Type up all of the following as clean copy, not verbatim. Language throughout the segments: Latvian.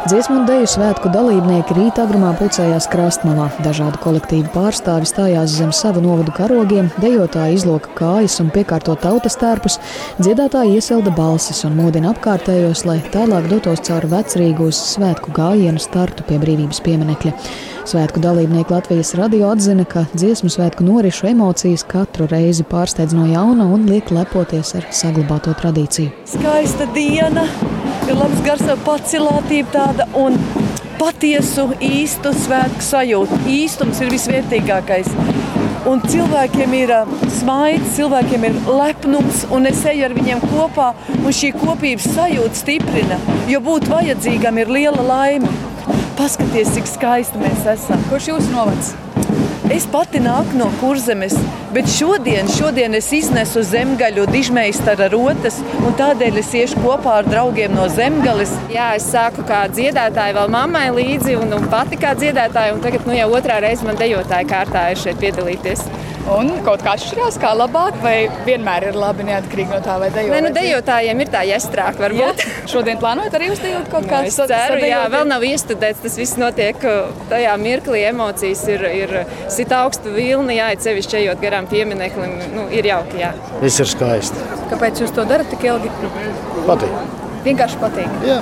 Dziesmu un deju svētku dalībnieki rīt agrumā pulcējās Krastmalā. Dažādu kolektīvu pārstāvi stājās zem savu novadu karogiem, dejotāji izloka kājas un piekārto tautas tērpus, dziedātāji iesilda balsis un modina apkārtējos, lai tālāk dotos cauri Vecrīgu uz svētku gājienu startu pie Brīvības pieminekļa. Svētku dalībnieki Latvijas radio atzina, ka dziesmu svētku norišu emocijas katru reizi pārsteidz no jauna un liek lepoties ar saglabāto tradīciju. Skaista diena, ir labs gars pacilātība tāda un patiesu īstu svētku sajūtu. Īstums ir visvērtīgākais. Un cilvēkiem ir smaids, cilvēkiem ir lepnums, un es eju ar viņiem kopā, un šī kopības sajūta stiprina, jo būt vajadzīgam ir liela laime. Paskaties, cik skaisti mēs esam. Kurš jūsu novads? Es pati nāku no Kurzemes, bet šodien es iznesu Zemgaļu dižmeistara rotas, un tādēļ es iešu kopā ar draugiem no Zemgales. Jā, es sāku kā dziedātāja vēl mammai līdzi un pati kā dziedātāja, un tagad jau otrā reize man dejotāja kārtā ir šeit piedalīties. Un kaut kā atšķirās, kā labāk, vai vienmēr ir labi neatkarīgi no tā, vai dejo? Nē, dejotājiem ir tā jāstrāk, varbūt. Jā? Šodien plānojat arī uzdejot kaut kā? Es ceru, jā, vēl nav iestudēts, tas viss notiek tajā mirklī, emocijas ir sit augstu vilni, jā, sevišķi ejot garām piemineklim, ir jauki, jā. Viss ir skaisti. Kāpēc jūs to darat tik ilgi? Patīk. Vienkārši patīk? Jā.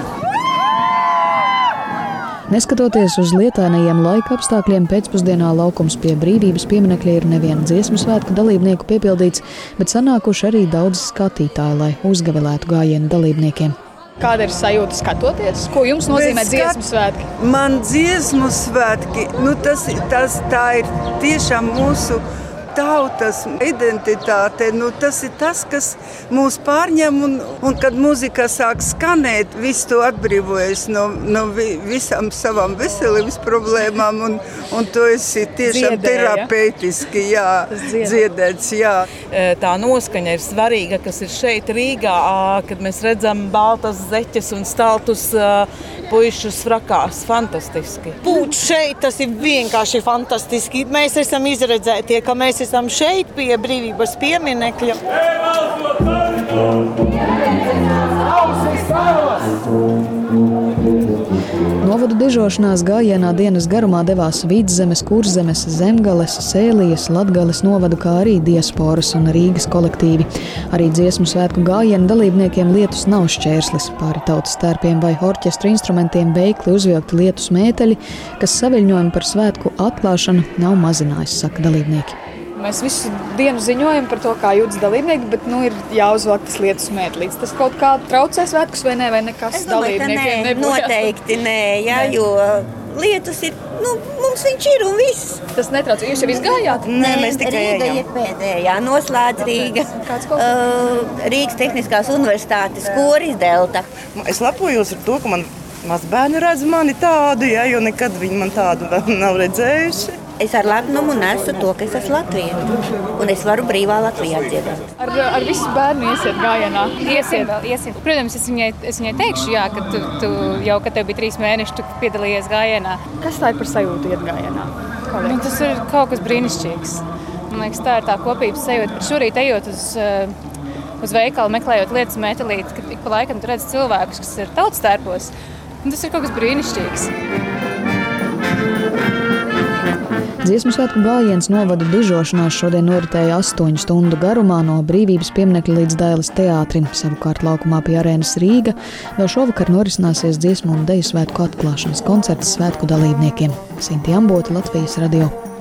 Neskatoties uz lietainajiem laika apstākļiem, pēcpusdienā laukums pie Brīvības pieminekļa ir nevien dziesmu svētku dalībnieku piepildīts, bet sanākuši arī daudz skatītāju, lai uzgavilētu gājienu dalībniekiem. Kāda ir sajūta skatoties? Ko jums nozīmē dziesmu svētki? Man dziesmu svētki, tā ir tiešām mūsu tautas identitāte. Tas ir tas, kas mūs pārņem, un kad mūzika sāk skanēt, viss to atbrīvojas no visām savām veselības problēmām, un to esi tiešām terapeitiski dziedēts. Jā. Tā noskaņa ir svarīga, kas ir šeit Rīgā, kad mēs redzam baltas zeķes un staltus puišus frakās. Fantastiski. Būt šeit, tas ir vienkārši fantastiski. Mēs esam izredzētie, ka mēs esam šeit pie Brīvības pieminekļa. Novadu dižošanās gājienā dienas garumā devās Vidzemes, Kurzemes, Zemgales, Sēlijas, Latgales novadu, kā arī diasporas un Rīgas kolektīvi. Arī dziesmu svētku gājienu dalībniekiem lietus nav šķērslis. Pāri tautas tērpiem vai orķestra instrumentiem veikli uzvilkti lietus mēteļi, kas saviļņojumu par svētku atklāšanu nav mazinājis, saka dalībnieki. Mēs visu dienu ziņojam par to, kā jūtas dalībnieki, bet ir jāuzvelk tas lietus mētelīts. Tas kaut kā traucē svētkus vai nekas dalībniekiem nebūs? Noteikti nē, jo lietus ir, mums viņš ir un viss. Tas netraucē. Jūs jau izgājāt? Nē, mēs tikai ejam. Rīga ir pēdējā, noslēdz Rīga. Rīgas Tehniskās universitātes koris Delta. Es lepojos ar to, ka man mazbērni redz mani tādu, jo nekad viņi man tādu vēl nav redzējuši. Es ar lepnumu nesu to, ka es esmu latvieta, un es varu brīvā Latvijā dziedāt. Ar visu bērnu iesiet gājienā? Iesiet. Protams, es viņai teikšu, jā, ka tu jau, kad tev bija 3 mēneši, tu piedalījies gājienā. Kas tā ir par sajūtu iet gājienā? Tas ir kaut kas brīnišķīgs. Man liekas, tā ir tā kopības sajūta. Bet šorīt ejot uz veikalu, meklējot lietas metelīt, kad ik pa laikam tu redz cilvēkus, kas ir tautas tērpos. Tas ir kaut kas brīnišķīgs. Dziesmu svētku gājiens novadu dižošanās šodien noritēja 8 stundu garumā no Brīvības pieminekļa līdz Dailes teātrim. Savukārt laukumā pie Arēnas Rīga vēl šovakar norisināsies dziesmu un deju svētku atklāšanas koncerts svētku dalībniekiem. Sinti Ambota, Latvijas radio.